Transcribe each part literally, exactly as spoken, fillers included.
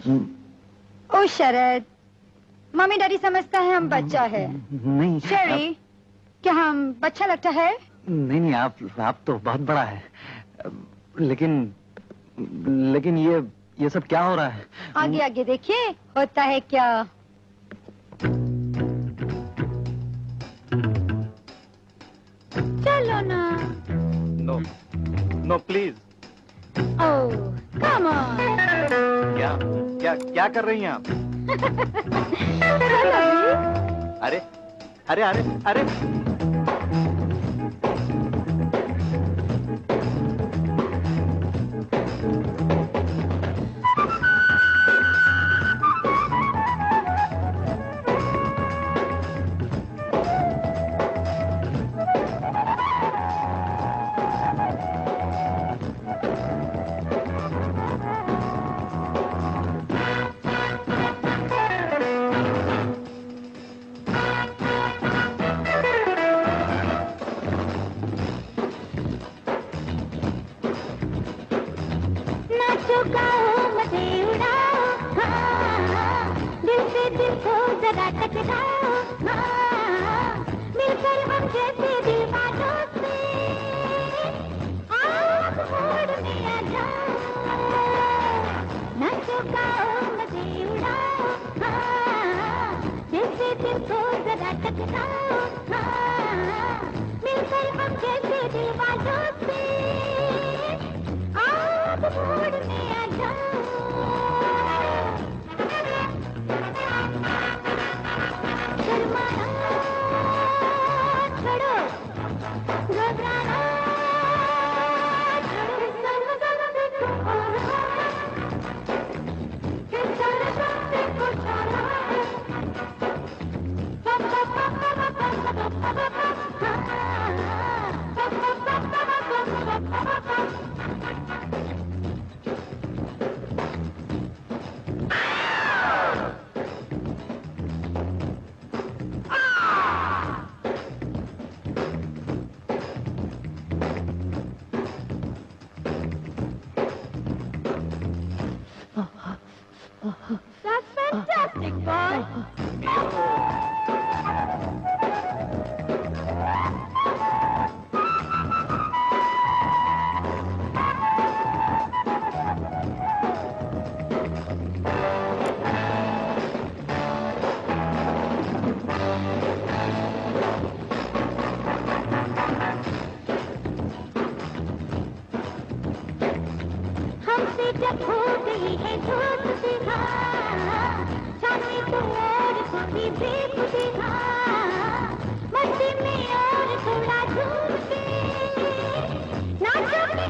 ओ शरद, mummy daddy समझता है हम बच्चा है। नहीं शेरी, आप... क्या हम बच्चा लगता है? नहीं नहीं, आप आप तो बहुत बड़ा है। लेकिन लेकिन ये ये सब क्या हो रहा है? आगे आगे देखिए होता है क्या। चलो ना। No no please. Oh come on. क्या क्या क्या कर रही हैं आप? अरे अरे अरे अरे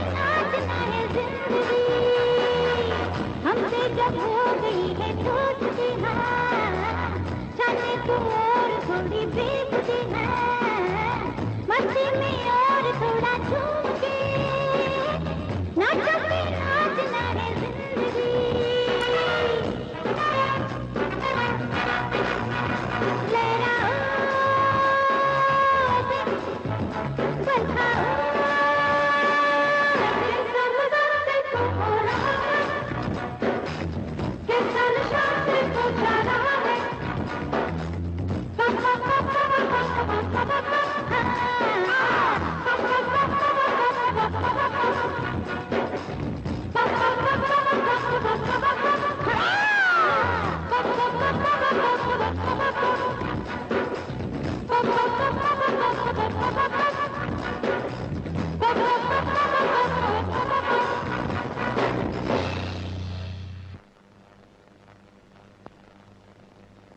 हमसे जब हो गई है दोस्ती